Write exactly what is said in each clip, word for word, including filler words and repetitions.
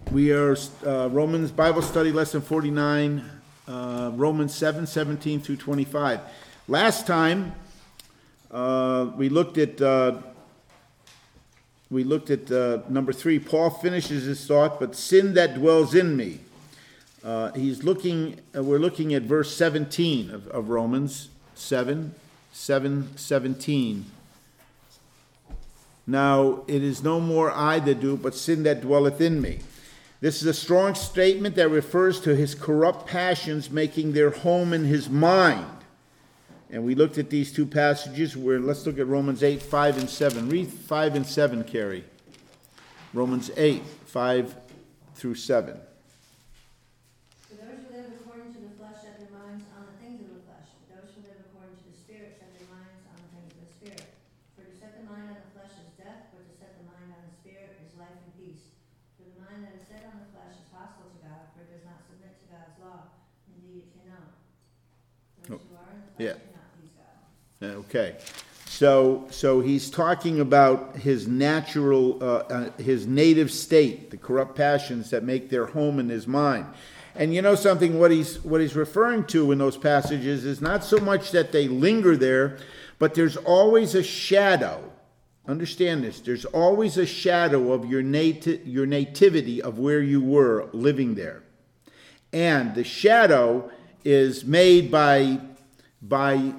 We are uh, Romans Bible Study Lesson forty-nine, uh, Romans seven, seventeen through twenty-five. Last time uh, we looked at uh, we looked at uh, number three. Paul finishes his thought, but sin that dwells in me. Uh, he's looking. Uh, we're looking at verse seventeen of, of Romans seven, seven, seventeen. Now it is no more I that do, but sin that dwelleth in me. This is a strong statement that refers to his corrupt passions making their home in his mind. And we looked at these two passages where, let's look at Romans eight, five, and seven. Read five and seven, Carrie. Romans eight, five through seven. For those who live according to the flesh set their minds on the things of the flesh. But those who live according to the Spirit set their minds on the things of the Spirit. For to set the mind on the flesh is death, but to set the mind on the Spirit is life and peace. For the mind that is set on the flesh is hostile to God, for it does not submit to God's law. Indeed, it cannot. Those who are in the flesh Yeah. cannot please God. Okay, so so he's talking about his natural, uh, uh, his native state, the corrupt passions that make their home in his mind. And you know something, what he's what he's referring to in those passages is not so much that they linger there, but there's always a shadow. Understand this, there's always a shadow of your nati- your nativity of where you were living there. And the shadow is made by by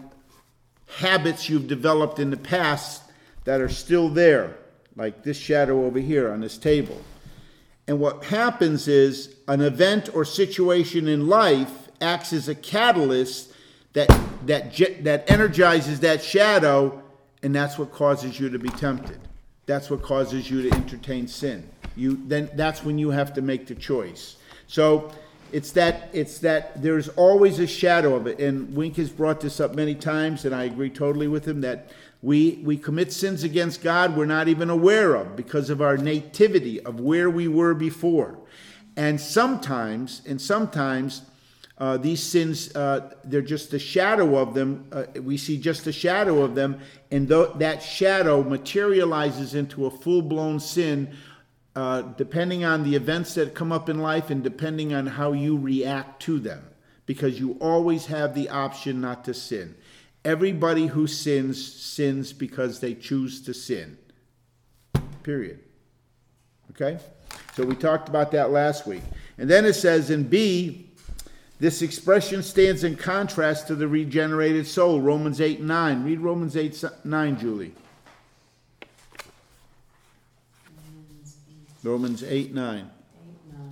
habits you've developed in the past that are still there, like this shadow over here on this table. And what happens is an event or situation in life acts as a catalyst that that that energizes that shadow, and that's what causes you to be tempted. That's what causes you to entertain sin. You then that's when you have to make the choice. So It's that it's that there's always a shadow of it. And Wink has brought this up many times, and I agree totally with him, that we, we commit sins against God we're not even aware of because of our nativity of where we were before. And sometimes, and sometimes, uh, these sins, uh, they're just a shadow of them. Uh, we see just a shadow of them, and th- that shadow materializes into a full-blown sin, Uh, depending on the events that come up in life and depending on how you react to them, because you always have the option not to sin. Everybody who sins, sins because they choose to sin. Period. Okay? So we talked about that last week. And then it says in B, this expression stands in contrast to the regenerated soul, Romans eight, nine. Read Romans eight, nine, Julie. Romans eight, nine. eight, nine.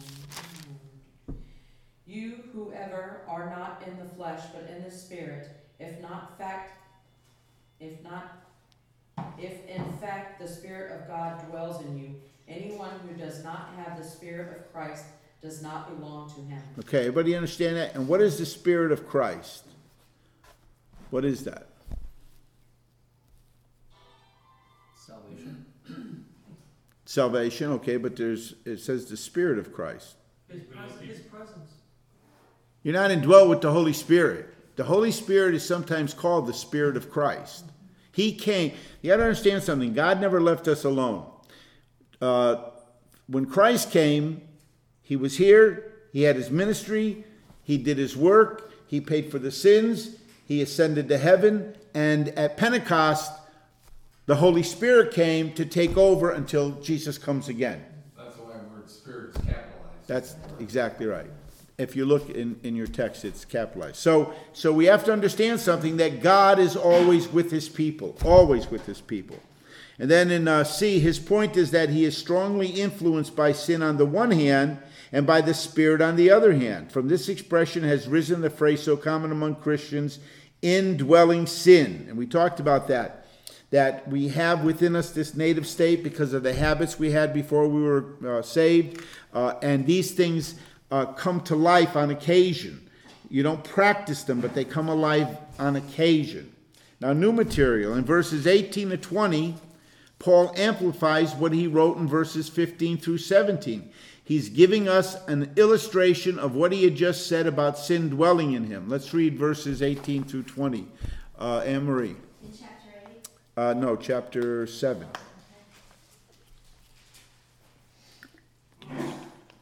You, whoever are not in the flesh, but in the Spirit, if not fact, if not, if in fact the Spirit of God dwells in you, anyone who does not have the Spirit of Christ does not belong to him. Okay, everybody understand that? And what is the Spirit of Christ? What is that? Salvation. Salvation, okay, but there's it says the Spirit of Christ. His, pres- his presence. You're not indwelt with the Holy Spirit. The Holy Spirit is sometimes called the Spirit of Christ. He came. You got to understand something. God never left us alone. Uh, when Christ came, he was here. He had his ministry. He did his work. He paid for the sins. He ascended to heaven. And at Pentecost, the Holy Spirit came to take over until Jesus comes again. That's why the word Spirit is capitalized. That's exactly right. If you look in, in your text, it's capitalized. So, so we have to understand something, that God is always with his people. Always with his people. And then in uh, C, his point is that he is strongly influenced by sin on the one hand and by the Spirit on the other hand. From this expression has risen the phrase so common among Christians, indwelling sin. And we talked about that. That we have within us this native state because of the habits we had before we were uh, saved. Uh, and these things uh, come to life on occasion. You don't practice them, but they come alive on occasion. Now, new material. In verses eighteen to twenty, Paul amplifies what he wrote in verses fifteen through seventeen. He's giving us an illustration of what he had just said about sin dwelling in him. Let's read verses eighteen through twenty. Uh, Anne-Marie. In chapter eight? Uh, no, chapter seven.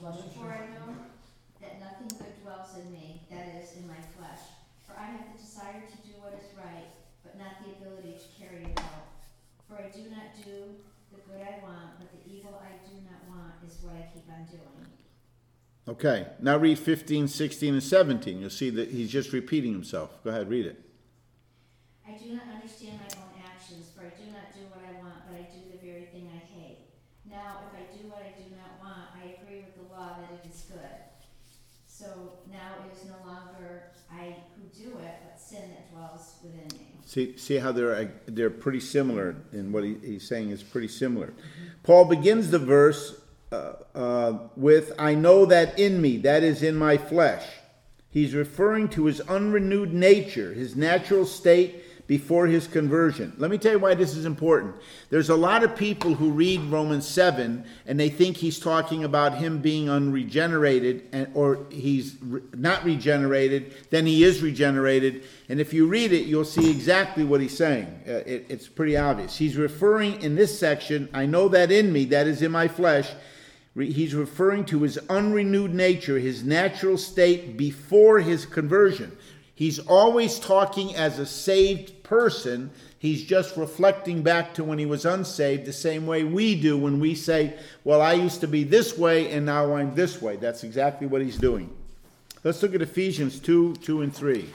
Before I know that nothing good dwells in me, that is, in my flesh. For I have the desire to do what is right, but not the ability to carry it out. For I do not do the good I want, but the evil I do not want is what I keep on doing. Okay, now read fifteen, sixteen, and seventeen. You'll see that he's just repeating himself. Go ahead, read it. I do not understand my own actions, for I do not do what I want, but I do the very thing I hate. Now, if I do what I do not want, I agree with the law that it is good. So now it is no longer I who do it, but sin that dwells within me. See, see how they're they're pretty similar in what he, he's saying is pretty similar. Paul begins the verse uh, uh, with, I know that in me, that is in my flesh. He's referring to his unrenewed nature, his natural state before his conversion. Let me tell you why this is important. There's a lot of people who read Romans seven and they think he's talking about him being unregenerated, and or he's re- not regenerated, then he is regenerated. And if you read it, you'll see exactly what he's saying. Uh, it, it's pretty obvious. He's referring in this section, I know that in me, that is in my flesh. He's referring to his unrenewed nature, his natural state before his conversion. He's always talking as a saved person. He's just reflecting back to when he was unsaved, the same way we do when we say, well, I used to be this way and now I'm this way. That's exactly what he's doing. Let's look at Ephesians two, two and three.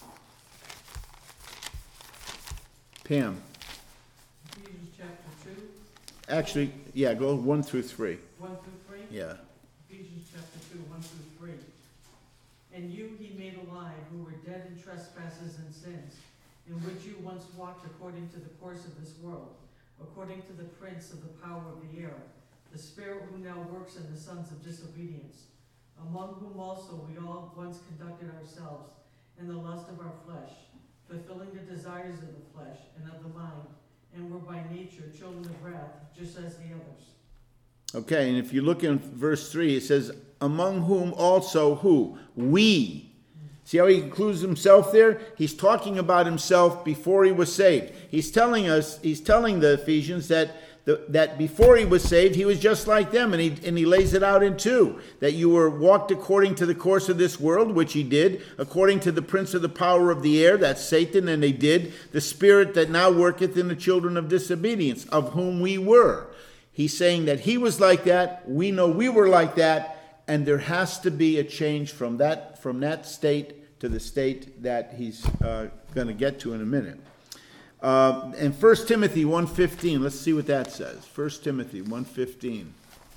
Pam. Ephesians chapter two, Actually, yeah, go one through three. one through three? Yeah. Ephesians chapter two, one through three. And you he made alive, who were dead in trespasses and sins, in which you once walked according to the course of this world, according to the prince of the power of the air, the spirit who now works in the sons of disobedience, among whom also we all once conducted ourselves in the lust of our flesh, fulfilling the desires of the flesh and of the mind, and were by nature children of wrath, just as the others. Okay, and if you look in verse three, it says, among whom also who? We. See how he includes himself there? He's talking about himself before he was saved. He's telling us, he's telling the Ephesians that the, that before he was saved, he was just like them. And he, and he lays it out in two. That you were walked according to the course of this world, which he did. According to the prince of the power of the air, that's Satan, and they did. The spirit that now worketh in the children of disobedience, of whom we were. He's saying that he was like that. We know we were like that. And there has to be a change from that from that state to the state that he's uh, going to get to in a minute. Uh, and First Timothy one fifteen, let's see what that says. First Timothy one fifteen.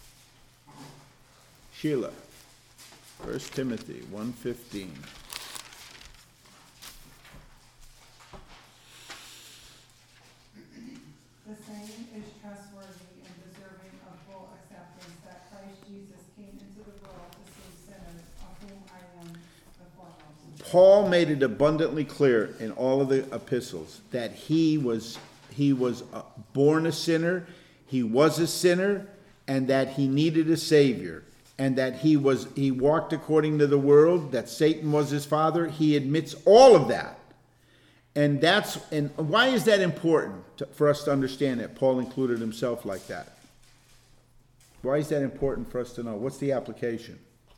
Sheila. First Timothy one fifteen. The same is trustworthy and deserving of full acceptance, that Christ Jesus came into the world to save sinners, of whom I am the foremost. Paul made it abundantly clear in all of the epistles that he was he was uh, born a sinner, he was a sinner, and that he needed a savior, and that he was he walked according to the world, that Satan was his father. He admits all of that. And that's and why is that important to, for us to understand that Paul included himself like that? Why is that important for us to know? What's the application?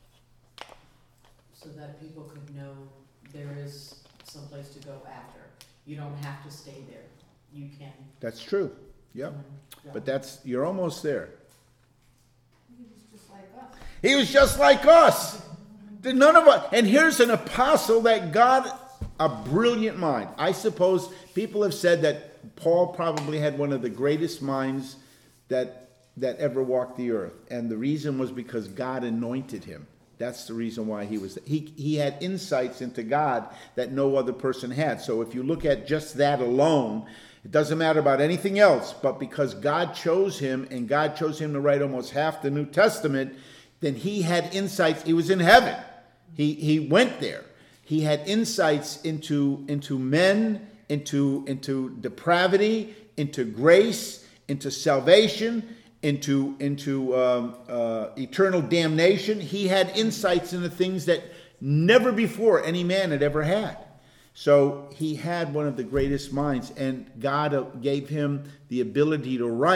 So that people could know there is some place to go after. You don't have to stay there. You can. That's true. Yep. um, go. But that's you're almost there. He was just like us. He was just like us. None of us. And here's an apostle that God, a brilliant mind. I suppose people have said that Paul probably had one of the greatest minds that that ever walked the earth. And the reason was because God anointed him. That's the reason why he was. He, he had insights into God that no other person had. So if you look at just that alone, it doesn't matter about anything else. But because God chose him, and God chose him to write almost half the New Testament, then he had insights. He was in heaven. He he went there. He had insights into, into men, into, into depravity, into grace, into salvation, into, into um, uh, eternal damnation. He had insights into things that never before any man had ever had. So he had one of the greatest minds, and God gave him the ability to write.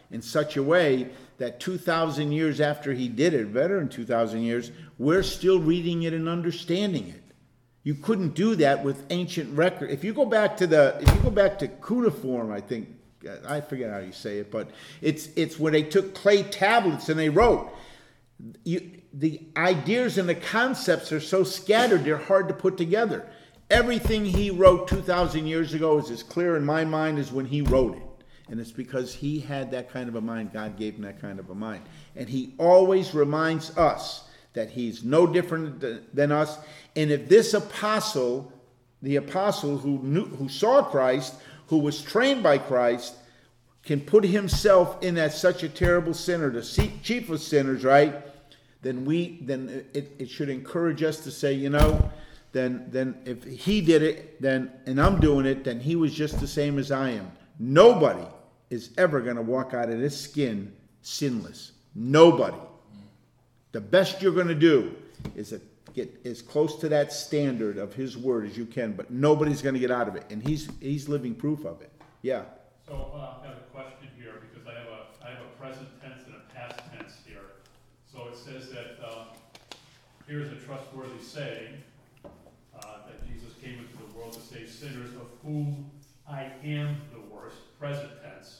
in such a way that two thousand years after he did it, better than two thousand years, we're still reading it and understanding it. You couldn't do that with ancient record. If you go back to the, if you go back to cuneiform, I think, I forget how you say it, but it's it's where they took clay tablets and they wrote. You, the ideas and the concepts are so scattered, they're hard to put together. Everything he wrote two thousand years ago is as clear in my mind as when he wrote it. And it's because he had that kind of a mind. God gave him that kind of a mind. And he always reminds us that he's no different than us. And if this apostle, the apostle who knew, who saw Christ, who was trained by Christ, can put himself in as such a terrible sinner, the chief of sinners, right? Then we, then it, it should encourage us to say, you know, then then if he did it, then and I'm doing it, then he was just the same as I am. Nobody is ever going to walk out of this skin sinless. Nobody. The best you're going to do is to get as close to that standard of his word as you can, but nobody's going to get out of it, and he's he's living proof of it. Yeah. So uh, I have a question here because I have a I have a present tense and a past tense here. So it says that um, here's a trustworthy saying uh, that Jesus came into the world to save sinners, of whom I am the worst, present tense.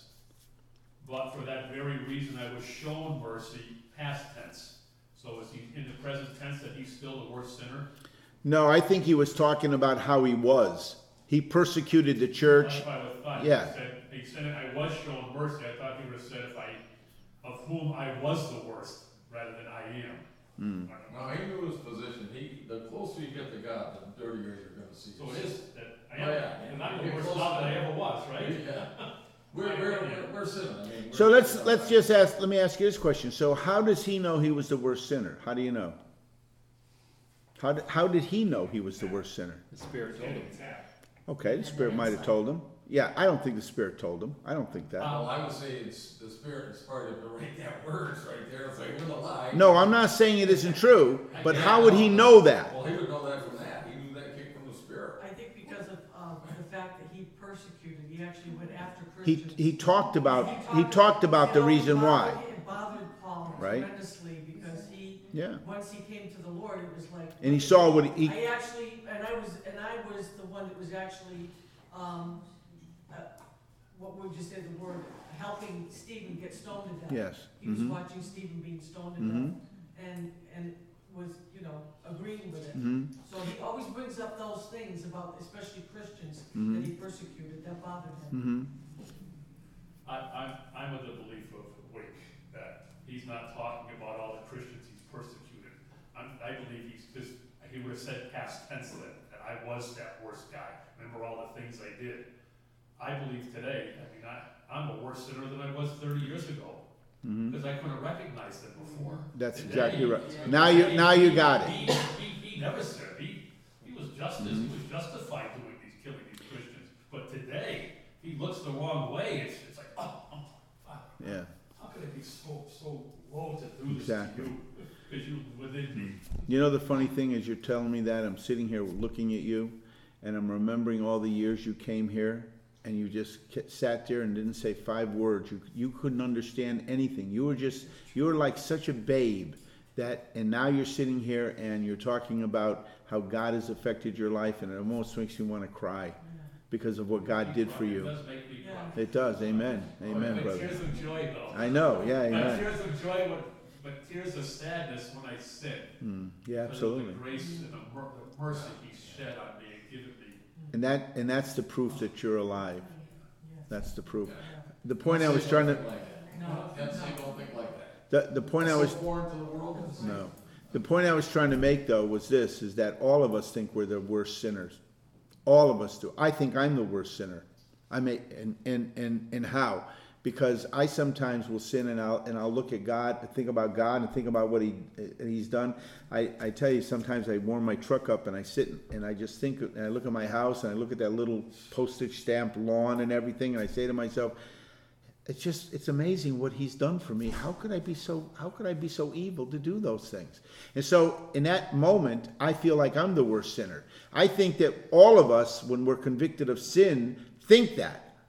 But for that very reason I was shown mercy, past tense. So is he in the present tense that he's still the worst sinner? No, I think he was talking about how he was. He persecuted the church. That's what I would thought. Yeah. He said, he said I was shown mercy. I thought he would have said if I, of whom I was the worst, rather than I am. Mm. No, he knew his position. He, the closer you get to God, the dirtier you're going to see. So it is that I Oh, am, yeah. and I'm You're the worst close now to that I that. ever was, right? Yeah. We're, we're, we're, we're sinning. I mean, we're So let's sinning. let's just ask. Let me ask you this question. So how does he know he was the worst sinner? How do you know? How did, how did he know he was the worst sinner? The Spirit told him. Okay, the Spirit might have told him. Yeah, I don't think the Spirit told him. I don't think that. Well, I would say it's the Spirit inspired him to write that words right there. It's like, with a lie. No, I'm not saying it isn't true, but how would he know that? Well, he would know that from that. He knew that came from the Spirit. I think because of, um, the fact that he persecuted, he actually went after He Christians. he talked about he talked about the You know, reason it why. bothered- It bothered Paul Right. tremendously because he, Yeah. once he came to the Lord, it was like. And he saw what he- I actually, and I was, and I was the one that was actually, um, uh, what would you say the word, helping Stephen get stoned to death. Yes. He was Mhm. watching Stephen being stoned to Mhm. death and, and was, you know, agreeing with it. Mhm. So he always brings up those things about, especially Christians, Mhm. that he persecuted, that bothered him. Mhm. I, I'm, I'm of the belief of Wake, that he's not talking about all the Christians he's persecuted. I'm, I believe he's just, he would have said past tense that, that I was that worst guy. Remember all the things I did. I believe today, I mean, I, I'm a worse sinner than I was thirty years ago, Mhm. because I couldn't have recognized them before. That's Today, exactly right. today, Now you now you got it. He, he, he never said, he, he was justice, he was justified doing these, killing these Christians. But today, he looks the wrong way, it's, it's like, oh, oh, wow, Yeah. how could it be so, so low to do this Exactly. to you? Because you within me. You know the funny thing is you're telling me that I'm sitting here looking at you, and I'm remembering all the years you came here, and you just k- sat there and didn't say five words. You you couldn't understand anything. You were just you were like such a babe that, and now you're sitting here and you're talking about how God has affected your life, and it almost makes me want to cry because of what God did for It you. does make me cry. It does. Amen. Amen, But brother. tears of joy, though. I know. Yeah. But Amen. tears of joy, but, but tears of sadness when I sin. Mm, yeah. Because of Absolutely. the grace and the, mer- the mercy He shed on me and given me. And that and that's the proof that you're alive. Yes. That's the proof. Yeah. The point I Can't was say trying don't to think like that. No, Can't say no. don't think like that. the the point I So was foreign to the world. it's- no. The point I was trying to make though was this is that all of us think we're the worst sinners. All of us do. I think I'm the worst sinner. I may and and and, and how? Because I sometimes will sin and I'll and I'll look at God and think about God and think about what he he's done. I, I tell you sometimes I warm my truck up and I sit and I just think and I look at my house and I look at that little postage stamp lawn and everything and I say to myself, it's just it's amazing what he's done for me. How could I be so how could I be so evil to do those things? And so in that moment I feel like I'm the worst sinner. I think that all of us when we're convicted of sin think that.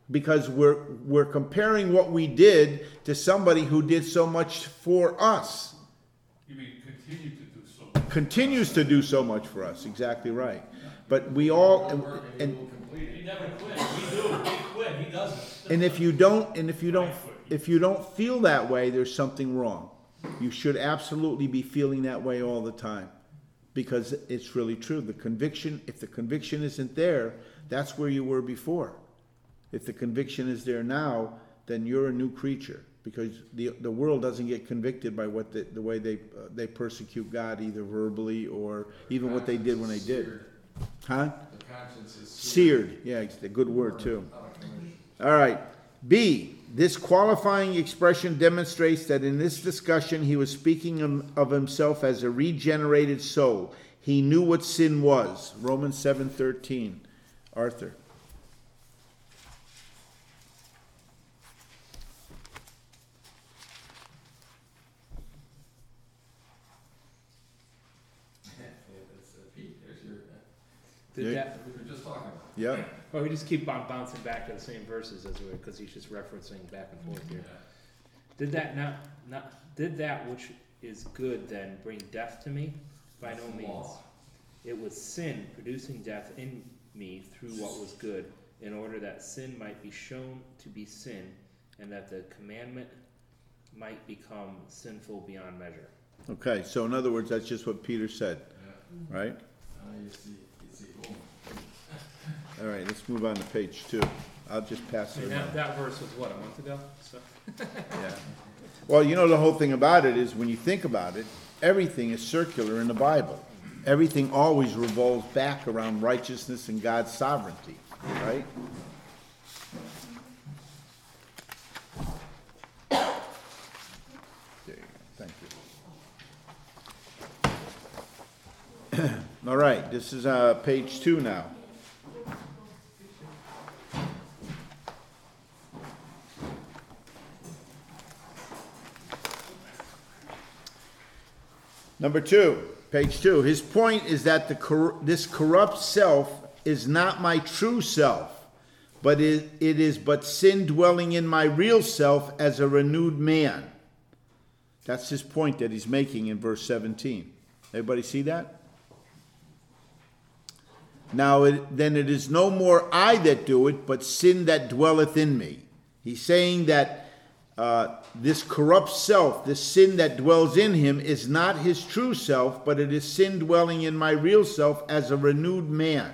Because we're, we're comparing what we did to somebody who did so much for us. You mean continue to do so much? Continues to do so much for us, exactly right. But we all, and, Work and and, you will complete He it. never quit. We do. We quit. He doesn't. and if you don't, and if you don't, if you don't feel that way, there's something wrong. You should absolutely be feeling that way all the time. Because it's really true. The conviction, if the conviction isn't there, that's where you were before. If the conviction is there now, then you're a new creature. Because the, the world doesn't get convicted by what the, the way they, uh, they persecute God, either verbally or even what they did when they did. Seared. Huh? The conscience is seared. Seared, yeah, it's a good word too. Out of commission. All right. B, this qualifying expression demonstrates that in this discussion he was speaking of- of himself as a regenerated soul. He knew what sin was. Romans seven thirteen. Arthur. It's, uh, Pete, there's your, Did Yeah. that, we were just talking about. Yeah. well, we just keep on bouncing back to the same verses as we, because he's just referencing back and forth here. Did that not, not, did that which is good then bring death to me? By no means. Law. It was sin producing death in me through what was good, in order that sin might be shown to be sin, and that the commandment might become sinful beyond measure. Okay, so in other words, that's just what Peter said, Yeah. right? Now you see, you see, boom. All right, let's move on to page two. I'll just pass I it mean, around. that, that verse was what, a month ago? So, Yeah. Well, you know, the whole thing about it is when you think about it, everything is circular in the Bible. Everything always revolves back around righteousness and God's sovereignty, right? There you go. Thank you. All right, this is uh, page two now. Number two, page two. His point is that the cor- this corrupt self is not my true self, but it, it is but sin dwelling in my real self as a renewed man. That's his point that he's making in verse seventeen. Everybody see that? Now it, then it is no more I that do it, but sin that dwelleth in me. He's saying that uh, this corrupt self, this sin that dwells in him, is not his true self, but it is sin dwelling in my real self as a renewed man.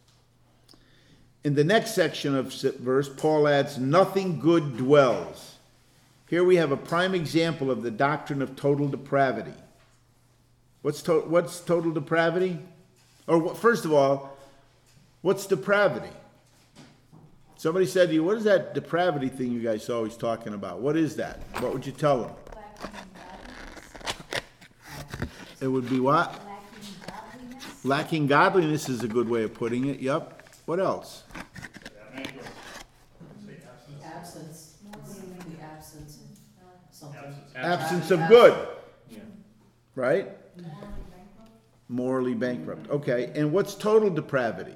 In the next section of verse, Paul adds, nothing good dwells. Here we have a prime example of the doctrine of total depravity. What's, to- what's total depravity? Or what, first of all, what's depravity? Somebody said to you, what is that depravity thing you guys are always talking about? What is that? What would you tell them? It would be what? Lacking godliness. Lacking godliness is a good way of putting it. Yep. What else? Absence, the absence of something. Absence of good, yeah. right? Morally bankrupt. Okay. And what's total depravity?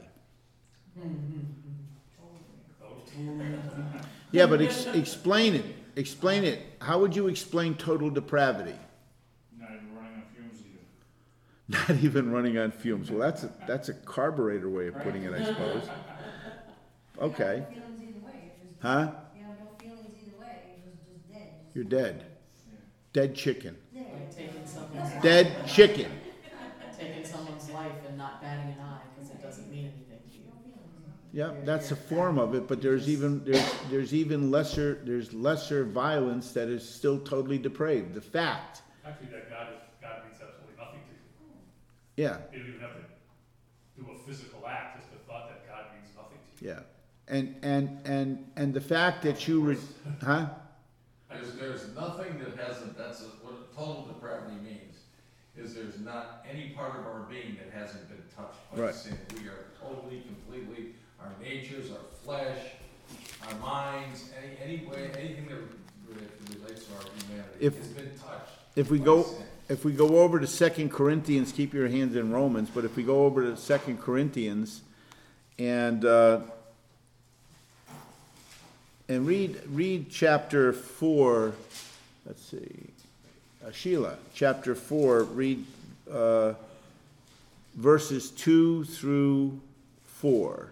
Yeah, but ex- explain it. Explain it. How would you explain total depravity? Not even running on fumes either. Not even running on fumes. Well, that's a, that's a carburetor way of putting it, I suppose. Okay. No feelings either way, you're just, Huh? you know, no feelings either way, you're just, just dead. You're dead. Dead chicken. There. Like taking someone's, Dead chicken. taking someone's life and not batting an eye, because it doesn't mean anything to you. No feelings. Yeah, that's a form of it, but there's even there's there's even lesser there's lesser violence that is still totally depraved. The fact. Actually, that God, is- God means absolutely nothing to you. Yeah, You don't even have to do a physical act, just the thought that God means nothing to you. yeah. And and and and the fact that you re- huh? There's, there's nothing that hasn't, that's a- what total depravity means, is there's not any part of our being that hasn't been touched by Right. sin. We are totally, completely, our natures, our flesh, our minds, any, any way, anything that re- relates to our humanity If- has been touched If we by go sin. if we go over to Second Corinthians, keep your hands in Romans, but if we go over to Second Corinthians and uh, and read, read chapter four, let's see, uh, Sheila, chapter four, read, uh, verses two through four.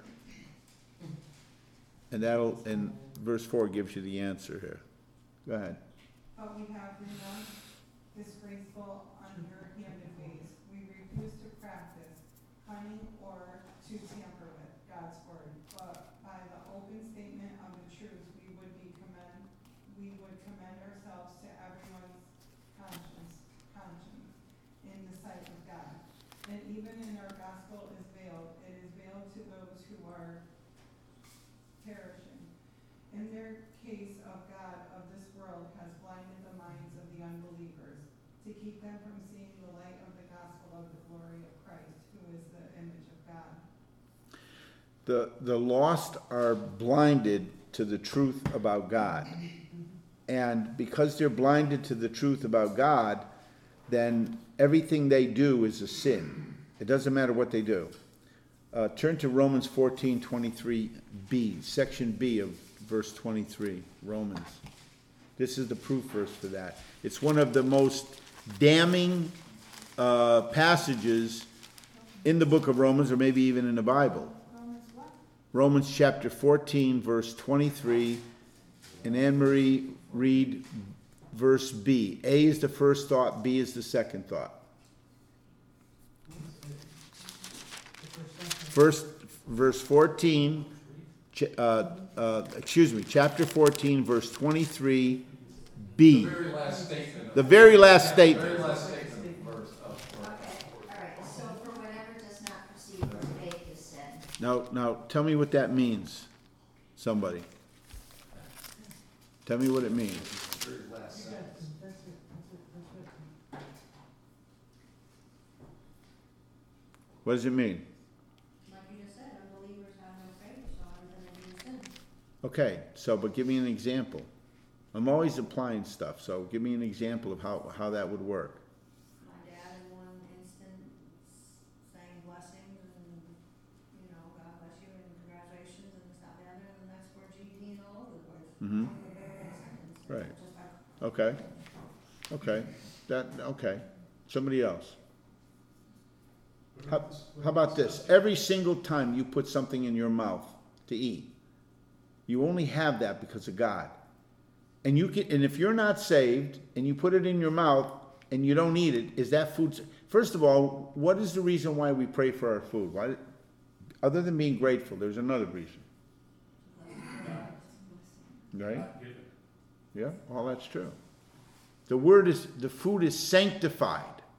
And that'll, and verse four gives you the answer here. Go ahead. But we have renounced disgraceful, underhanded ways. We refuse to practice cunning or to tamper with God's word. But by the open statement of the truth, we would be commend, we would commend ourselves to everyone's conscience, conscience in the sight of God. And even in our gospel is veiled, it is veiled to those who are perishing. In their case of God of this world has blinded the minds of the unbelievers to keep them from seeing the light of the gospel of the glory of Christ, who is the image of God. The, the lost are blinded to the truth about God. And because they're blinded to the truth about God, then everything they do is a sin. It doesn't matter what they do. Uh, turn to Romans fourteen twenty-three b, section B of verse twenty-three, Romans. This is the proof verse for that. It's one of the most damning uh, passages in the book of Romans, or maybe even in the Bible. Romans what? Romans chapter fourteen, verse twenty-three, and Anne-Marie, read verse B. A is the first thought, B is the second thought. First, verse fourteen, uh, uh, excuse me, chapter fourteen, verse twenty-three, B. The very last statement. The very last The statement. very last statement of verse of. Okay, all right, so for whatever does not proceed from faith is sin. Now, now, tell me what that means, somebody. Tell me what it means. The very last sentence. What does it mean? Like you just said, unbelievers have no faith, so how are they gonna do sin? Okay, so, but give me an example. I'm always applying stuff, so give me an example of how, how that would work. My dad in one instance saying blessings and, you know, God bless you and congratulations and this, that, and the other, and the next word G D and all over the place. Mhm. Right. Okay, okay, that, okay. Somebody else. How, how about this? Every single time you put something in your mouth to eat, you only have that because of God. And you can, and if you're not saved and you put it in your mouth and you don't eat it, is that food? First of all, what is the reason why we pray for our food? Why, other than being grateful, there's another reason. Right? Yeah, well, that's true. The word is, the food is sanctified.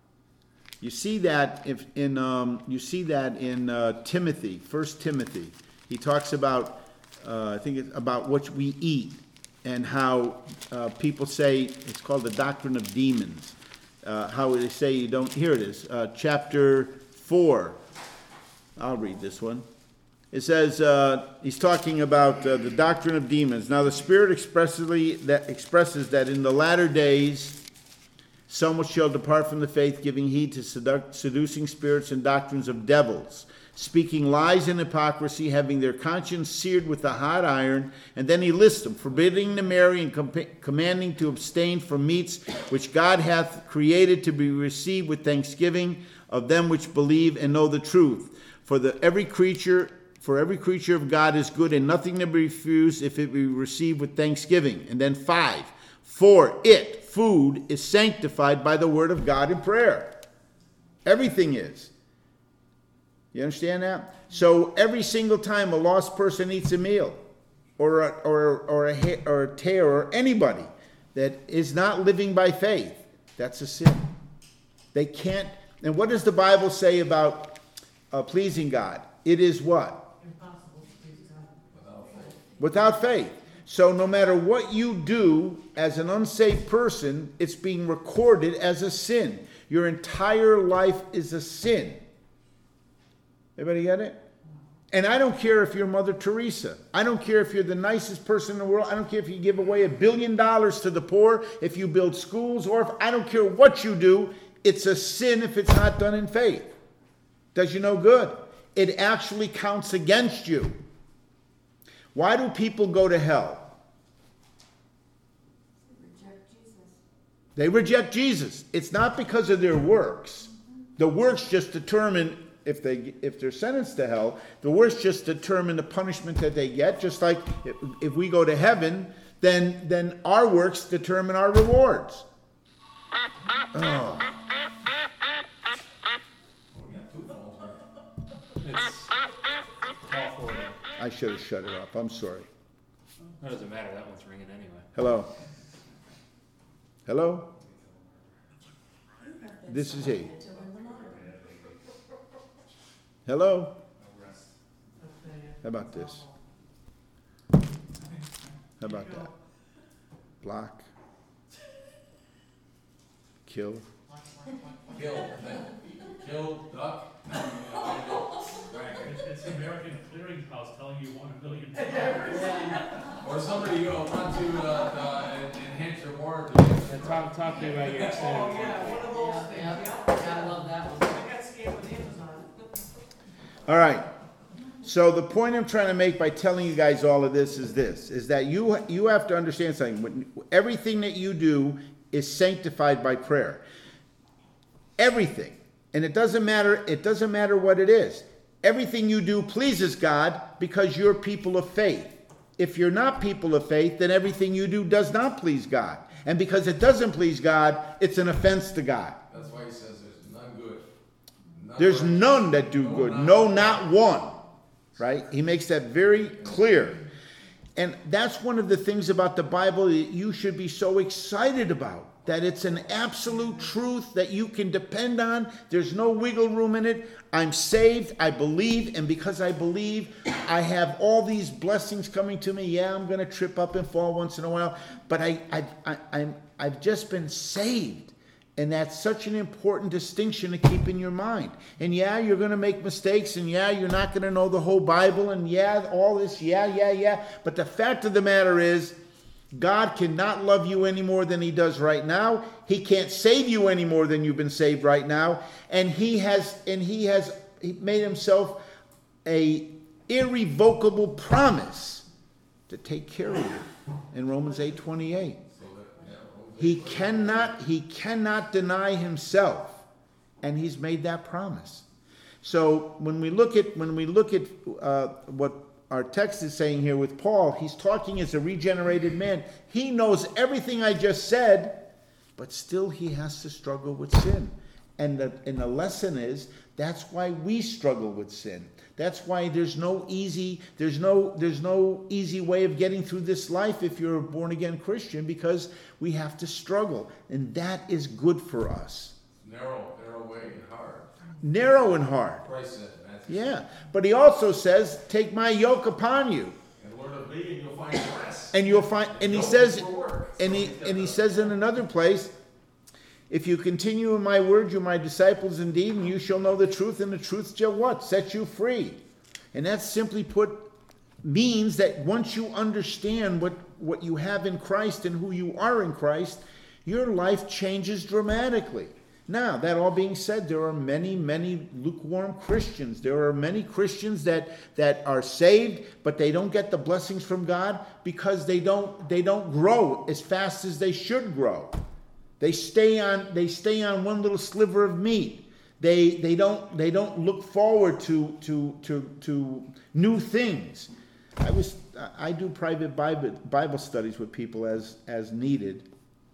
You see that if in um, you see that in uh, Timothy, First Timothy. He talks about uh, I think it's about what we eat and how uh, people say it's called the doctrine of demons. Uh, how they say you don't. Here it is, uh, chapter four. I'll read this one. It says uh, he's talking about uh, the doctrine of demons. Now the Spirit expressly that expresses that in the latter days some shall depart from the faith, giving heed to seduc- seducing spirits and doctrines of devils, speaking lies and hypocrisy, having their conscience seared with a hot iron. And then he lists them, forbidding to marry and com- commanding to abstain from meats which God hath created to be received with thanksgiving of them which believe and know the truth. For the every creature For every creature of God is good, and nothing to be refused if it be received with thanksgiving. And then five, for it, food, is sanctified by the word of God in prayer. Everything is. You understand that? So every single time a lost person eats a meal, or a, or, or a, or a tear, or anybody that is not living by faith, that's a sin. They can't. And what does the Bible say about uh, pleasing God? It is what? Impossible to please God. Without faith. Without faith. So no matter what you do as an unsaved person, it's being recorded as a sin. Your entire life is a sin. Everybody get it? And I don't care if you're Mother Teresa. I don't care if you're the nicest person in the world. I don't care if you give away a billion dollars to the poor, if you build schools, or if I don't care what you do. It's a sin if it's not done in faith. Does you no good. It actually counts against you. Why do people go to hell? They reject Jesus. It's not because of their works. The works just determine if they if they're sentenced to hell. The works just determine the punishment that they get. Just like if, if we go to heaven, then then our works determine our rewards. Oh. It's call for it. I should have shut it up. I'm sorry. That doesn't matter, that one's ringing anyway. Hello? Hello? This is he. Hello? How about this? How about that? Block. Kill. Kill, kill, duck. It's, it's the American Clearinghouse telling you one million. Or somebody uh, want to uh, uh, enhance your warranty. And talk, talk to me about your Oh, extended yeah, one warranty. of those Yeah, things, yeah, yeah. yeah, I love that one. I got scammed with Amazon. All right. So the point I'm trying to make by telling you guys all of this is this, is that you you have to understand something. When, everything that you do is sanctified by prayer. Everything. And it doesn't matter, it doesn't matter what it is. Everything you do pleases God because you're people of faith. If you're not people of faith, then everything you do does not please God. And because it doesn't please God, it's an offense to God. That's why he says there's none good. None There's right. none that do No, good. not No, one. not one. Right? He makes that very clear. And that's one of the things about the Bible that you should be so excited about. That it's an absolute truth that you can depend on. There's no wiggle room in it. I'm saved. I believe. And because I believe, I have all these blessings coming to me. Yeah, I'm going to trip up and fall once in a while. But I, I, I, I'm, I've just been saved. And that's such an important distinction to keep in your mind. And yeah, you're going to make mistakes. And yeah, you're not going to know the whole Bible. And yeah, all this. Yeah, yeah, yeah. But the fact of the matter is, God cannot love you any more than he does right now. He can't save you any more than you've been saved right now. And he has and he has made himself a irrevocable promise to take care of you in Romans eight twenty-eight. He cannot he cannot deny himself, and he's made that promise. So when we look at when we look at uh, what our text is saying here with Paul, he's talking as a regenerated man. He knows everything I just said, but still he has to struggle with sin. And the, and the lesson is, that's why we struggle with sin. That's why there's no easy, there's no, there's no easy way of getting through this life if you're a born-again Christian, because we have to struggle. And that is good for us. Narrow, narrow way and hard. Narrow and hard. Christ said, Matthew. Yeah, but he also says, take my yoke upon you. And learn of me and you'll find rest. And you'll find, and he Don't says, look for work. and he, and he says in another place, if you continue in my word, you're my disciples indeed, and you shall know the truth, and the truth shall what? Set you free. And that simply put means that once you understand what, what you have in Christ and who you are in Christ, your life changes dramatically. Now, that all being said, there are many, many lukewarm Christians. There are many Christians that, that are saved, but they don't get the blessings from God because they don't, they don't grow as fast as they should grow. They stay on, they stay on one little sliver of meat. They, they don't, they don't look forward to, to, to, to new things. I was, I do private Bible, Bible studies with people as, as needed.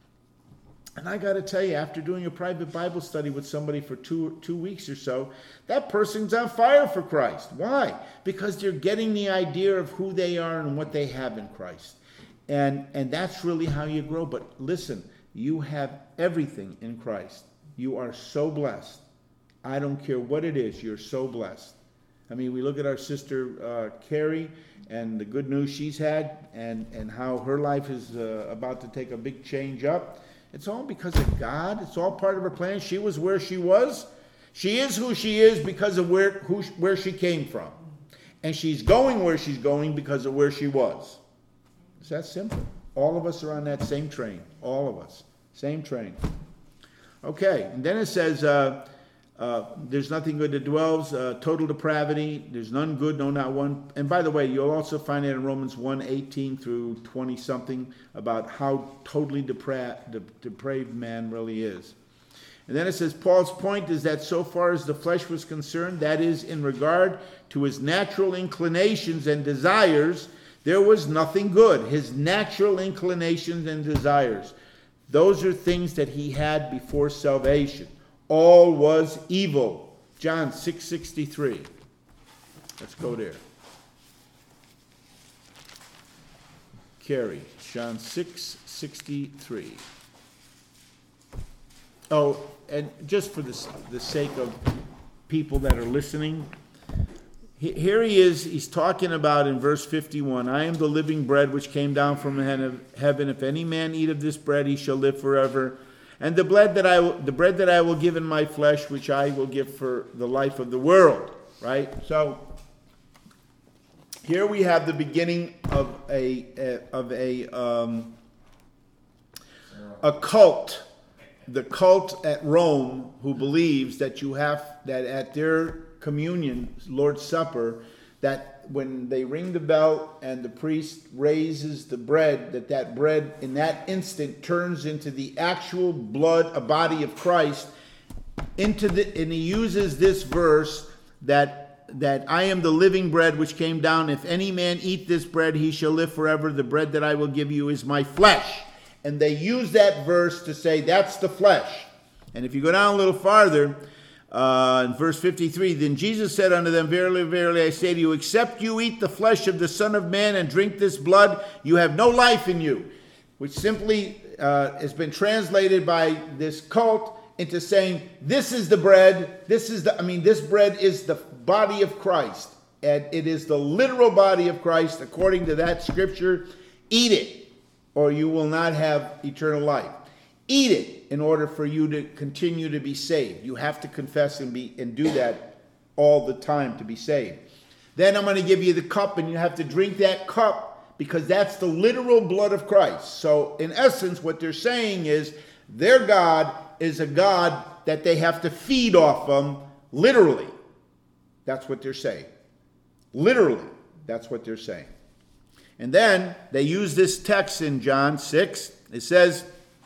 And I got to tell you, after doing a private Bible study with somebody for two, two weeks or so, that person's on fire for Christ. Why? Because they're getting the idea of who they are and what they have in Christ. And, and that's really how you grow. But listen, you have everything in Christ. You are so blessed. I don't care what it is, you're so blessed. I mean, we look at our sister uh, Carrie and the good news she's had and, and how her life is uh, about to take a big change up. It's all because of God. It's all part of her plan. She was where she was. She is who she is because of where, who, where she came from. And she's going where she's going because of where she was. It's that simple. All of us are on that same train. All of us. Same train. Okay, and then it says, uh, Uh, there's nothing good that dwells, uh, total depravity. There's none good, no, not one. And by the way, you'll also find it in Romans one, eighteen through twenty something about how totally depra- de- depraved man really is. And then it says, Paul's point is that so far as the flesh was concerned, that is, in regard to his natural inclinations and desires, there was nothing good. His natural inclinations and desires. Those are things that he had before salvation. All was evil. John six sixty-three. Let's go there. Carrie, John six sixty-three. Oh, and just for the, the sake of people that are listening, he- here he is, he's talking about in verse fifty-one, I am the living bread which came down from heaven. If any man eat of this bread, he shall live forever. And the bread that I will, the bread that I will give in my flesh, which I will give for the life of the world. Right? So here we have the beginning of a, a of a um, a cult, the cult at Rome, who believes that you have that at their communion, Lord's Supper, that when they ring the bell and the priest raises the bread, that that bread in that instant turns into the actual blood, a body of Christ, into the, and he uses this verse that that I am the living bread which came down. If any man eat this bread, he shall live forever. The bread that I will give you is my flesh. And they use that verse to say that's the flesh. And if you go down a little farther, Uh, in verse fifty-three, then Jesus said unto them, Verily, verily, I say to you, except you eat the flesh of the Son of Man and drink this blood, you have no life in you. Which simply uh, has been translated by this cult into saying, this is the bread, this is the, I mean, this bread is the body of Christ. And it is the literal body of Christ, according to that scripture. Eat it, or you will not have eternal life. Eat it in order for you to continue to be saved. You have to confess and be and do that all the time to be saved. Then I'm going to give you the cup, and you have to drink that cup because that's the literal blood of Christ. So in essence, what they're saying is their God is a God that they have to feed off them literally. That's what they're saying. Literally, that's what they're saying. And then they use this text in John six. It says,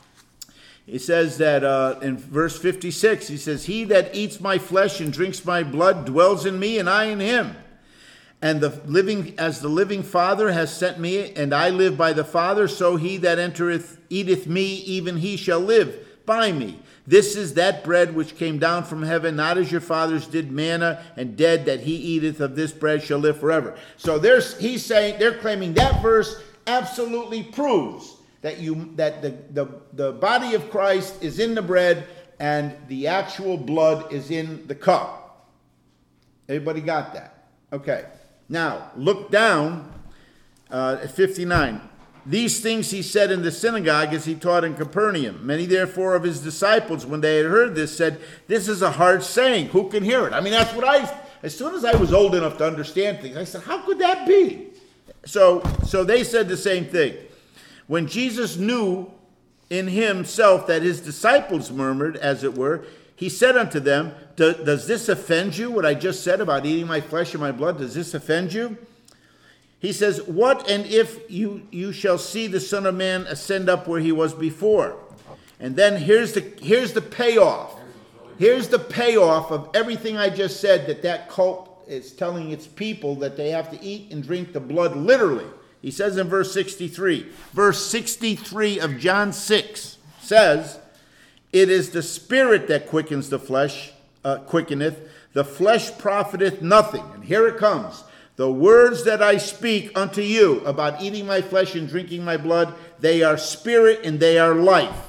It says that uh, in verse fifty-six, he says, He that eats my flesh and drinks my blood dwells in me, and I in him. And the living, as the living Father has sent me, and I live by the Father, so he that entereth, eateth me, even he shall live by me. This is that bread which came down from heaven, not as your fathers did manna, and dead that he eateth of this bread shall live forever. So there's, he's saying, they're claiming that verse absolutely proves that you that the, the, the body of Christ is in the bread and the actual blood is in the cup. Everybody got that? Okay. Now, look down uh, at fifty-nine. These things he said in the synagogue as he taught in Capernaum. Many therefore of his disciples, when they had heard this, said, This is a hard saying. Who can hear it? I mean, that's what I, as soon as I was old enough to understand things, I said, how could that be? So, so they said the same thing. When Jesus knew in himself that his disciples murmured, as it were, he said unto them, Does this offend you, what I just said about eating my flesh and my blood? Does this offend you? He says, What and if you, you shall see the Son of Man ascend up where he was before? And then here's the, here's the payoff. Here's the payoff of everything I just said, that that cult is telling its people that they have to eat and drink the blood literally. He says in verse sixty-three, verse sixty-three of John six says, It is the spirit that quickens the flesh, uh, quickeneth, the flesh profiteth nothing. And here it comes. The words that I speak unto you about eating my flesh and drinking my blood, they are spirit and they are life.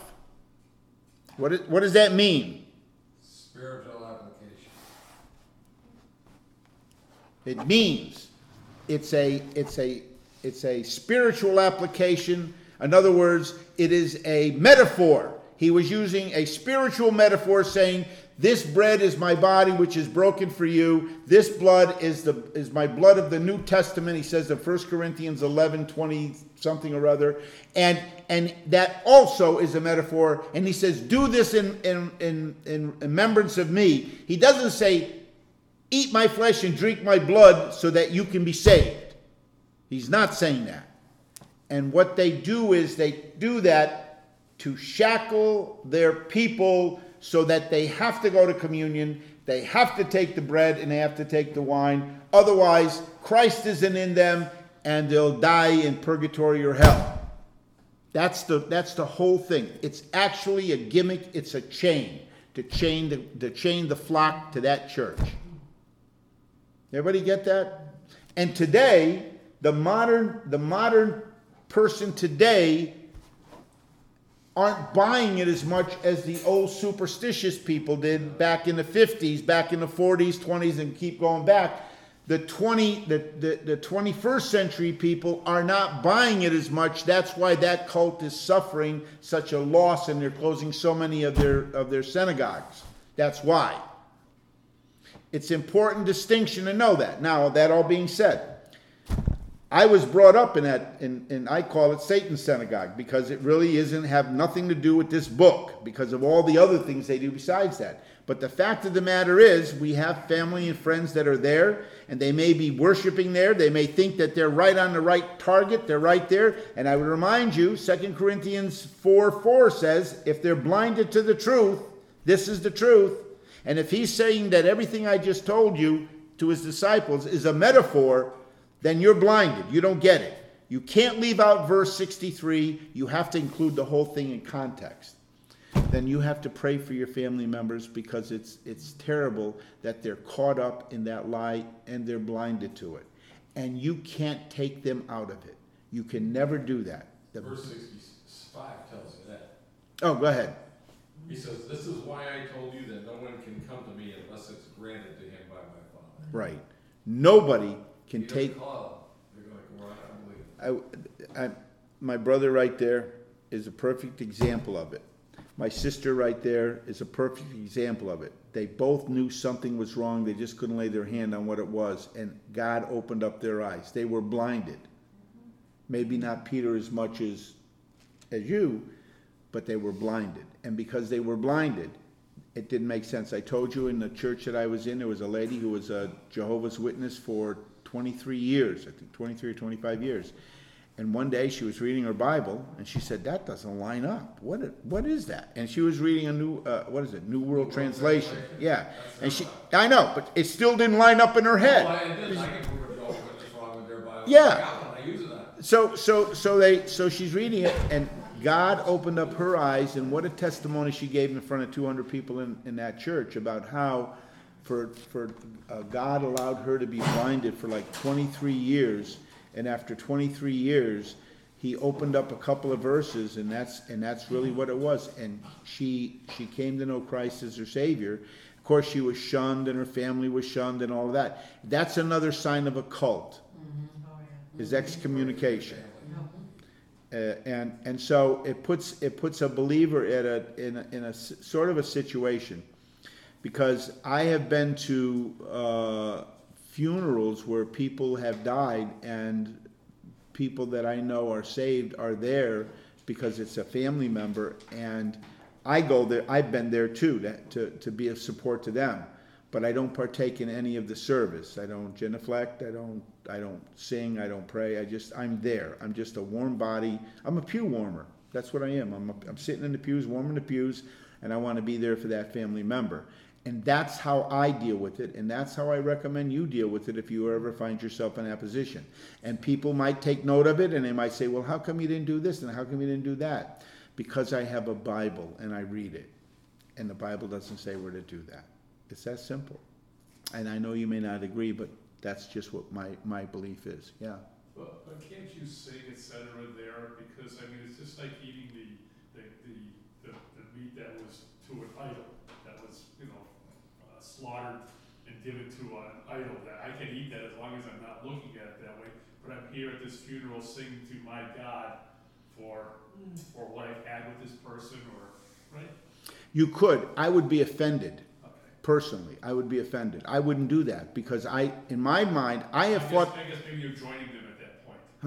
What, is, what does that mean? Spiritual application. It means it's a it's a It's a spiritual application. In other words, it is a metaphor. He was using a spiritual metaphor saying, this bread is my body which is broken for you. This blood is the is my blood of the New Testament. He says in First Corinthians eleven, twenty, something or other. And and that also is a metaphor. And he says, do this in, in, in, in remembrance of me. He doesn't say, eat my flesh and drink my blood so that you can be saved. He's not saying that. And what they do is they do that to shackle their people so that they have to go to communion, they have to take the bread, and they have to take the wine. Otherwise, Christ isn't in them, and they'll die in purgatory or hell. That's the, that's the whole thing. It's actually a gimmick. It's a chain to chain the, to chain the flock to that church. Everybody get that? And today, the modern, the modern person today aren't buying it as much as the old superstitious people did back in the fifties, back in the forties, twenties, and keep going back. The twenty, the, the, the twenty-first century people are not buying it as much. That's why that cult is suffering such a loss, and they're closing so many of their of their synagogues. That's why. It's important distinction to know that. Now, that all being said, I was brought up in that, in, in I call it Satan's synagogue, because it really isn't have nothing to do with this book, because of all the other things they do besides that. But the fact of the matter is, we have family and friends that are there, and they may be worshiping there. They may think that they're right on the right target. They're right there. And I would remind you, Second Corinthians four four says, if they're blinded to the truth, this is the truth. And if he's saying that everything I just told you to his disciples is a metaphor, then you're blinded. You don't get it. You can't leave out verse sixty-three. You have to include the whole thing in context. Then you have to pray for your family members, because it's it's terrible that they're caught up in that lie and they're blinded to it. And you can't take them out of it. You can never do that. The, Verse sixty-five tells you that. oh, go ahead. He says, this is why I told you that no one can come to me unless it's granted to him by my Father. Right. Nobody can He take... doesn't call them. They're going to go right, I believe. I, I, my brother right there is a perfect example of it. My sister right there is a perfect example of it. They both knew something was wrong. They just couldn't lay their hand on what it was. And God opened up their eyes. They were blinded. Maybe not Peter as much as, as you, but they were blinded. And because they were blinded, it didn't make sense. I told you in the church that I was in, there was a lady who was a Jehovah's Witness for twenty-three years, I think twenty-three or twenty-five years. And one day she was reading her Bible, and she said, that doesn't line up. What what is that? And she was reading a new, uh, what is it, New World Translation. Yeah. And she, I know, but it still didn't line up in her head. Well, I did. I can prove it all what's wrong with their Bible. Yeah. I got one. I use it on. So, so, so they, so she's reading it, and God opened up her eyes, and what a testimony she gave in front of two hundred people in, in that church about how, for for uh, God allowed her to be blinded for like twenty-three years, and after twenty-three years, He opened up a couple of verses, and that's and that's really what it was. And she she came to know Christ as her Savior. Of course, she was shunned, and her family was shunned, and all of that. That's another sign of a cult. Is excommunication. Uh, and and so it puts it puts a believer at a in a, in a s- sort of a situation, because I have been to uh, funerals where people have died, and people that I know are saved are there because it's a family member, and I go there. I've been there too to to, to be of support to them, but I don't partake in any of the service. I don't genuflect. I don't. I don't sing, I don't pray, I just, I'm there. I'm just a warm body. I'm a pew warmer. That's what I am. I'm, a, I'm sitting in the pews, warming the pews, and I want to be there for that family member. And that's how I deal with it, and that's how I recommend you deal with it if you ever find yourself in that position. And people might take note of it, and they might say, well, how come you didn't do this, and how come you didn't do that? Because I have a Bible, and I read it. And the Bible doesn't say we're to do that. It's that simple. And I know you may not agree, but that's just what my, my belief is, yeah. But, but can't you sing, et cetera, there? Because, I mean, it's just like eating the, the, the, the, the meat that was to an idol, that was, you know, uh, slaughtered and given to an idol. That I can eat that as long as I'm not looking at it that way. But I'm here at this funeral singing to my God for, for what I've had with this person, or, right? You could. I would be offended. Okay. Personally, I would be offended. I wouldn't do that, because I, in my mind, I have I fought... guess, I guess maybe you're joining them at that point. Huh?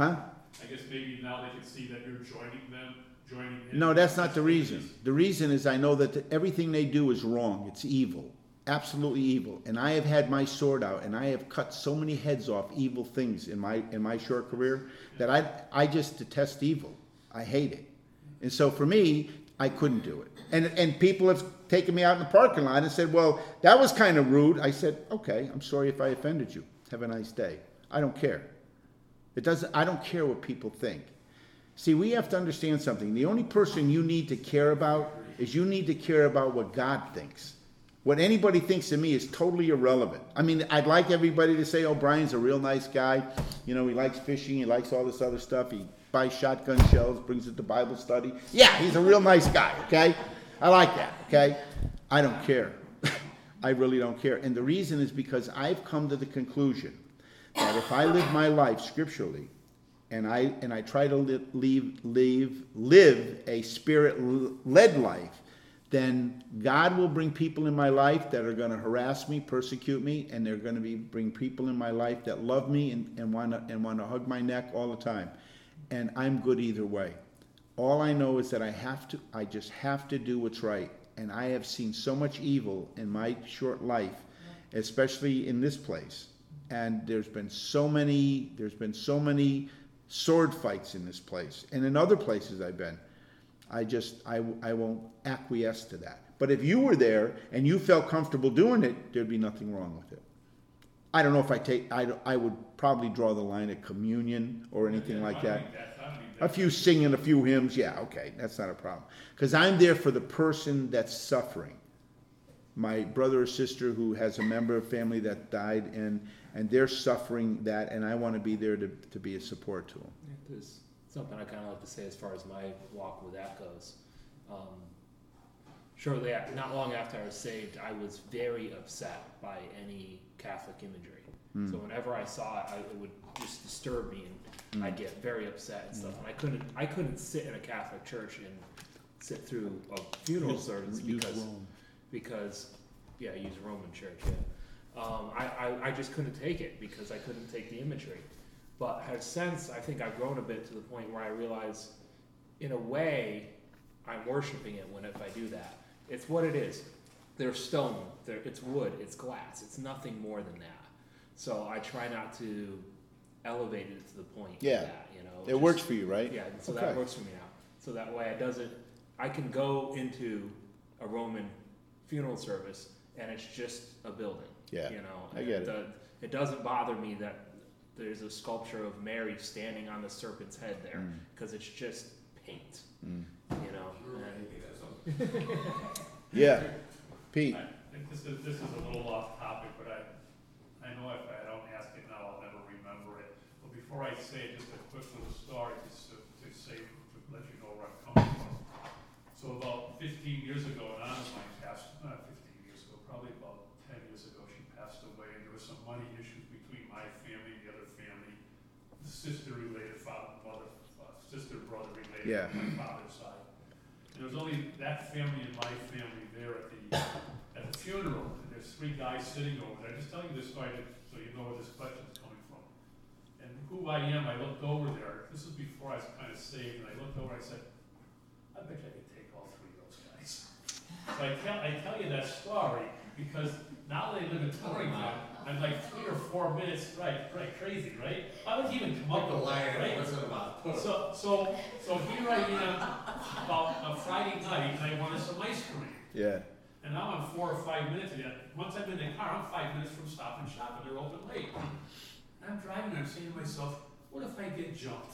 I guess maybe now they can see that you're joining them, joining in. No, that's not the reason. The reason is I know that the- everything they do is wrong. It's evil. Absolutely evil. And I have had my sword out, and I have cut so many heads off evil things in my in my short career that I I just detest evil. I hate it. And so for me, I couldn't do it. And and people have taken me out in the parking lot and said, well, that was kind of rude. I said, okay, I'm sorry if I offended you. Have a nice day. I don't care. It doesn't, I don't care what people think. See, we have to understand something. The only person you need to care about is you need to care about what God thinks. What anybody thinks of me is totally irrelevant. I mean, I'd like everybody to say, oh, Brian's a real nice guy. You know, he likes fishing. He likes all this other stuff. He buys shotgun shells, brings it to Bible study. Yeah, he's a real nice guy, okay? I like that, okay? I don't care. I really don't care. And the reason is because I've come to the conclusion that if I live my life scripturally, and I and I try to live live live, live a spirit-led life, then God will bring people in my life that are going to harass me, persecute me, and they're going to be bring people in my life that love me and, and want to and want to hug my neck all the time. And I'm good either way. All I know is that I have to, I just have to do what's right. And I have seen so much evil in my short life, especially in this place. And there's been so many, there's been so many sword fights in this place. And in other places I've been. I just, I, I won't acquiesce to that. But if you were there and you felt comfortable doing it, there'd be nothing wrong with it. I don't know if I take, I, I would probably draw the line at communion or anything like that. A few singing, a few hymns, yeah, okay, that's not a problem. Because I'm there for the person that's suffering. My brother or sister who has a member of family that died, and and they're suffering that, and I want to be there to, to be a support to them. There's something I kind of like to say as far as my walk with that goes. Um, shortly, after, not long after I was saved, I was very upset by any Catholic imagery. Mm. So whenever I saw it, I, it would just disturb me, and mm. I'd get very upset and stuff. Mm. And I couldn't, I couldn't sit in a Catholic church and sit through a funeral service because, because, yeah, use Roman church. Yeah, um, I, I, I just couldn't take it because I couldn't take the imagery. But have since, I think I've grown a bit to the point where I realize, in a way, I'm worshiping it when if I do that. It's what it is. They're stone. They're, it's wood. It's glass. It's nothing more than that. So I try not to elevate it to the point. Yeah, that, you know, it just, works for you, right? Yeah, so okay. that works for me now. So that way it doesn't. I can go into a Roman funeral service and it's just a building. Yeah, you know, I get it. it. It doesn't bother me that there's a sculpture of Mary standing on the serpent's head there because mm. it's just paint. Mm. You know. And, yeah, Pete. I think this is this is a little off topic, but I I know if I don't ask it now, I'll never remember it. But before I say it, just a quick little story just to, to say to let you know where I'm coming from. So about fifteen years ago, an aunt of mine passed. Not fifteen years ago, probably about ten years ago, she passed away, and there was some money issues between my family and the other family, the sister related, father, mother, uh, sister, brother related, yeah. on my father's side. There was only that family and my family there at the at the funeral, and there's three guys sitting over there. Just telling you this story so you know where this question is coming from. And who I am, I looked over there. This was before I was kind of saved, and I looked over. I said, "I bet you I could take all three of those guys." So I tell I tell you that story because now they live in Torrington. I'm like three or four minutes, right? Right, crazy, right? I wouldn't even come up with that, right? So, so, so here I am about a Friday night, and I wanted some ice cream. Yeah. And now I'm four or five minutes in. Once I'm in the car, I'm five minutes from Stop and Shop, and they're open late. And I'm driving, and I'm saying to myself, what if I get jumped?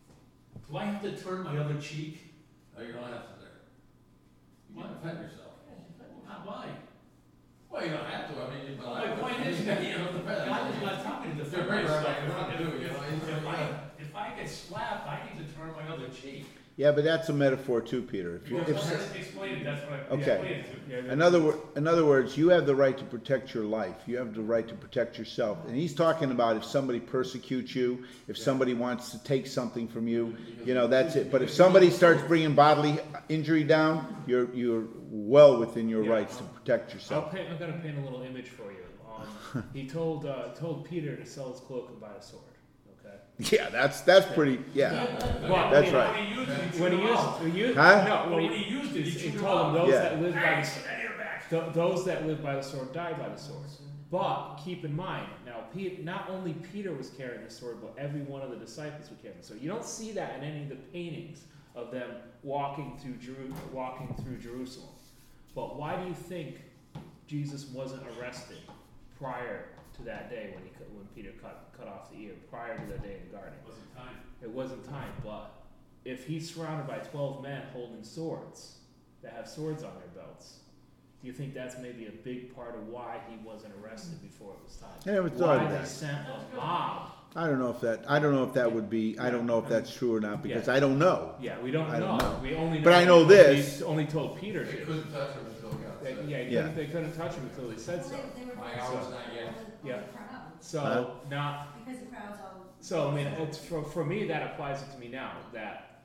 Do I have to turn my other cheek? No, you don't have to there. You can defend yourself. Not why? Well, you don't have to, I mean, you, but My point is, you don't defend. God is not telling me to defend Right, myself. right, right, you don't do, you know, If you I, know. if I get slapped, I need to turn my other cheek. Yeah, but that's a metaphor too, Peter. If you, Well, if, just explain it, that's what I Okay. explained it to. in other wor- in other words, you have the right to protect your life. You have the right to protect yourself. And he's talking about if somebody persecutes you, if somebody wants to take something from you, you know, that's it. But if somebody starts bringing bodily injury down, you're you're well within your Yeah. rights to protect I'll yourself. paint, I'm gonna paint a little image for you. Um, he told uh, told Peter to sell his cloak and buy a sword. Okay. Yeah, that's, that's pretty, yeah. Well, I That's mean, right. When he used it, he When he chewed him used, out. when he used, Huh? no, But when when he, he used it, he, he he chewed told him them out. those Yeah. that live by the Hey, stand here back. Th- those that live by the sword die by the sword. But keep in mind, now, Pe- not only Peter was carrying the sword, but every one of the disciples were carrying the sword. You don't see that in any of the paintings of them walking through Jeru- walking through Jerusalem. But why do you think Jesus wasn't arrested prior to that day when he cut, when Peter cut cut off the ear, prior to the day in the garden? It wasn't time. It wasn't time, but if he's surrounded by twelve men holding swords that have swords on their belts, do you think that's maybe a big part of why he wasn't arrested before it was time? I never thought of Why they that. sent a mob? I don't know if that, I don't know if that would be, I don't know if that's true or not, because Yeah. I don't know. Yeah, we don't I know. don't know. We only know. But I know because this. he only told Peter They to. couldn't touch him until God They, said. yeah, he Yeah. Couldn't, they couldn't touch him until he said Well, so. they- they were My doing hour's so not for yet. the- Yeah. for the crowd, So Huh? now, because the crowd's all. so I mean, it's for for me that applies it to me now that,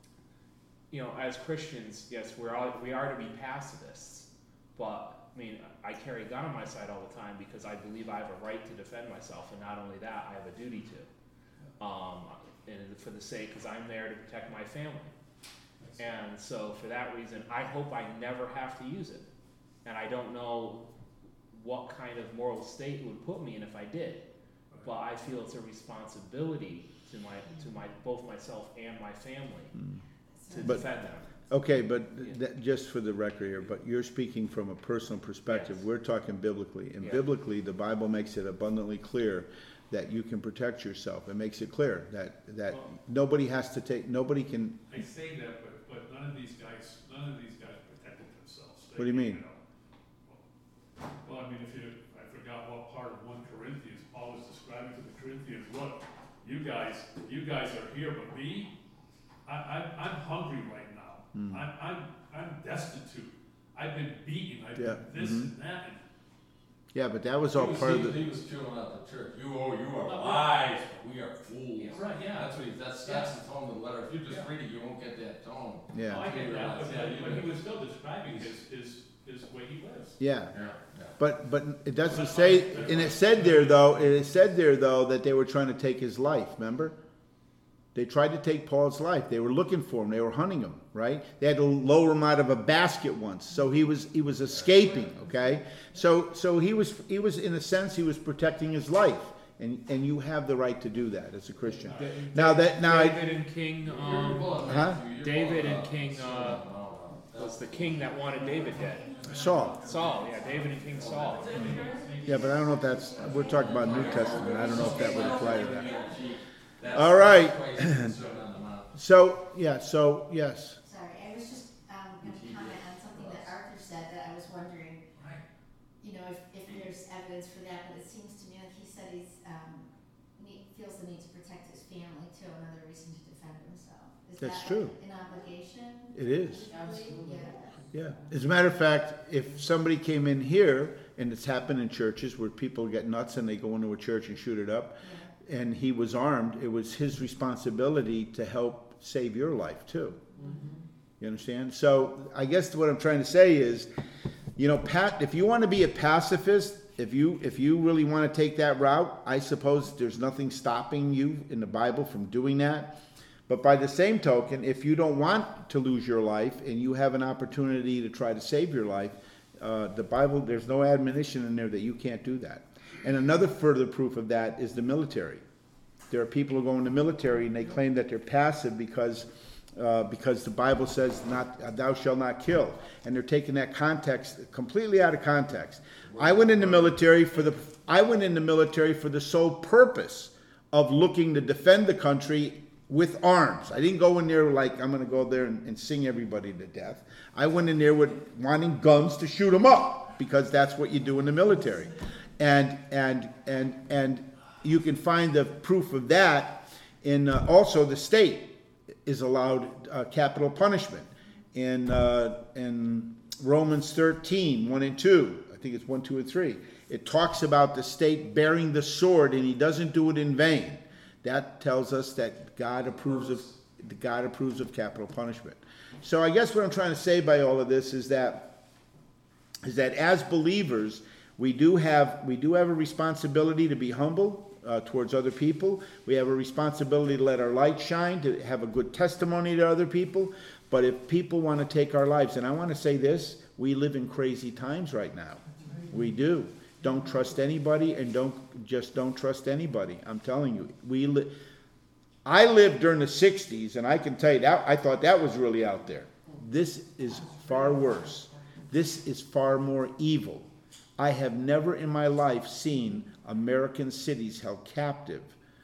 you know, as Christians, yes, we're all we are to be pacifists, but I mean, I carry a gun on my side all the time because I believe I have a right to defend myself, and not only that, I have a duty to. Um, and for the sake, because I'm there to protect my family. And so for that reason, I hope I never have to use it. And I don't know what kind of moral state it would put me in if I did. But I feel it's a responsibility to my to my both myself and my family to But- defend them. Okay, but that, just for the record here, but you're speaking from a personal perspective. Yes. We're talking biblically. And Yeah. biblically, the Bible makes it abundantly clear that you can protect yourself. It makes it clear that, that Well- nobody has to take, nobody can, I say that, but, but none of these guys, none of these guys protected themselves. What do you mean? know. Well, I mean, if you, I forgot what part of one Corinthians, Paul was describing to the Corinthians, look, you guys, you guys are here, but me, I, I, I'm hungry right now. Hmm. I'm, I'm, I'm destitute. I've been beaten, I've Yeah, been this mhm. and that, and yeah, but that was He all was, part he of was, the, he was chewing out the church. You, oh, you are wise, but we are fools. Right, yeah. That's what he, that's, that's the tone of the letter. If you just read it, you won't get that tone. Oh, yeah, I get that, but, Yeah, you but he do. was still describing his, his, his way he lives. yeah. Yeah, yeah. But, but it doesn't say, and it said there though, it said there though, that they were trying to take his life, remember? They tried to take Paul's life. They were looking for him. They were hunting him, right? They had to lower him out of a basket once. So he was he was escaping, okay? So so he was he was in a sense he was protecting his life. And and you have the right to do that as a Christian. Da- Now that now I, David and King, You're um, pulling huh? Matthew, you're David pulling and up. King, uh, No, no. was the king that wanted David dead. Saul. Saul, yeah, David and King Saul. Yeah, but I don't know if that's we're talking about New Testament. I don't know if that would apply to that. That's- All right. that's why he's concerned on the mount. So yeah, so yes. Sorry, I was just, um, gonna comment on something that Arthur said that I was wondering, Right. you know, if, if there's evidence for that, but it seems to me like he said he's, um, need, feels the need to protect his family too, another reason to defend himself. Is That's that true. like an obligation? It is. Absolutely. Yeah. Yeah, as a matter of fact, if somebody came in here, and it's happened in churches where people get nuts and they go into a church and shoot it up, Yeah. and he was armed, it was his responsibility to help save your life too. You understand? So I guess what I'm trying to say is, you know, Pat, if you want to be a pacifist, if you if you really want to take that route, I suppose there's nothing stopping you in the Bible from doing that. But by the same token, if you don't want to lose your life and you have an opportunity to try to save your life, uh, the Bible, there's no admonition in there that you can't do that. And another further proof of that is the military. There are people who go in the military and they claim that they're passive because uh, because the Bible says not thou shalt not kill, and they're taking that context completely out of context. I went in the military for the I went in the military for the sole purpose of looking to defend the country with arms. I didn't go in there like I'm going to go there and, and sing everybody to death. I went in there with wanting guns to shoot them up because that's what you do in the military, and and and and you can find the proof of that in uh, also the state is allowed uh, capital punishment in uh, in Romans thirteen, one and two. I think it's one, two, and three. It talks about the state bearing the sword, and he doesn't do it in vain. That tells us that God approves of God approves of capital punishment. So I guess what I'm trying to say by all of this is that is that as believers, we do have we do have a responsibility to be humble uh, towards other people. We have a responsibility to let our light shine, to have a good testimony to other people. But if people want to take our lives, and I want to say this, we live in crazy times right now. We do. Don't trust anybody, and don't just don't trust anybody. I'm telling you, we li- I lived during the sixties, and I can tell you that I thought that was really out there. This is far worse. This is far more evil. I have never in my life seen American cities held captive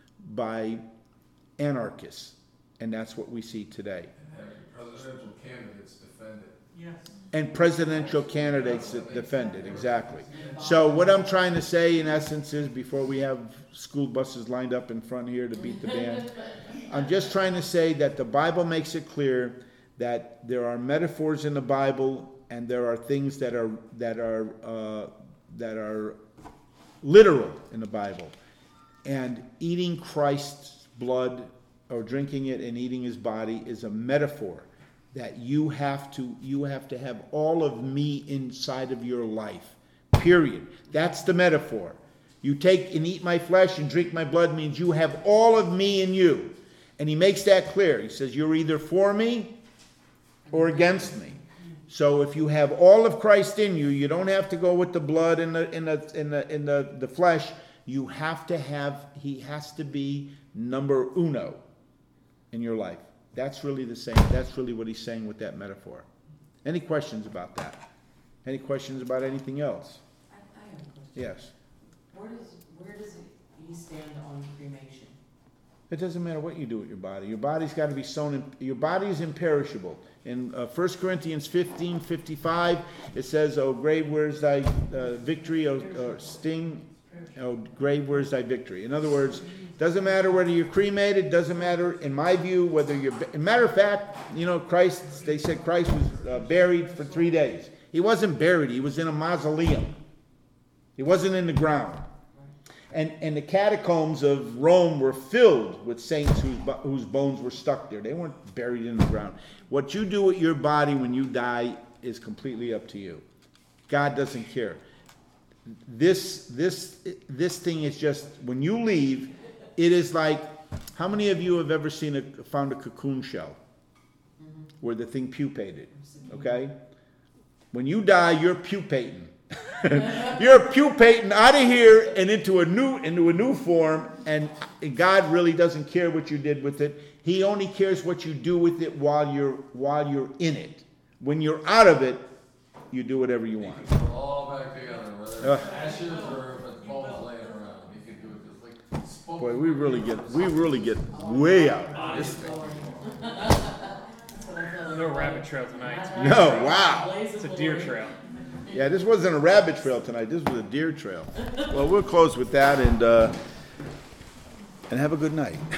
by anarchists, and that's what we see today. And having presidential candidates defend it. Yes. And presidential candidates that defend it, exactly. So what I'm trying to say in essence is, before we have school buses lined up in front here to beat the band, I'm just trying to say that the Bible makes it clear that there are metaphors in the Bible, and there are things that are that are uh, that are literal in the Bible. And eating Christ's blood, or drinking it and eating his body, is a metaphor that you have to you have to have all of me inside of your life. Period. That's the metaphor. You take and eat my flesh and drink my blood means you have all of me in you. And he makes that clear. He says you're either for me or against me. So if you have all of Christ in you, you don't have to go with the blood in the in the in the in the, the flesh. You have to have he has to be number uno in your life. That's really the same. That's really what he's saying with that metaphor. Any questions about that? Any questions about anything else? I, I have a question. Yes. Where does, where does he stand on cremation? It doesn't matter what you do with your body. Your body's got to be sown in, your body is imperishable. In uh, First Corinthians fifteen fifty-five, it says, "O grave, where's thy uh, victory? O uh, sting, O grave, where's thy victory?" In other words, doesn't matter whether you're cremated, doesn't matter, in my view, whether you're... Matter of fact, you know, Christ, they said Christ was uh, buried for three days. He wasn't buried. He was in a mausoleum. He wasn't in the ground. And, and the catacombs of Rome were filled with saints whose, whose bones were stuck there. They weren't buried in the ground. What you do with your body when you die is completely up to you. God doesn't care. This, this, this thing is just, when you leave, it is like, how many of you have ever seen a, found a cocoon shell mm-hmm. where the thing pupated? Okay? When you die, you're pupating. You're pupating out of here and into a new into a new form, and God really doesn't care what you did with it. He only cares what you do with it while you're while you're in it. When you're out of it, you do whatever you want. You can put it all back together, whether it's Uh. ashes or if it's bones laying around. You can do it just like smoke. Boy, we really get we really get way out. This, No rabbit trail tonight. no, wow. It's a deer trail. Yeah, this wasn't a rabbit trail tonight. This was a deer trail. Well, we'll close with that and uh, and have a good night.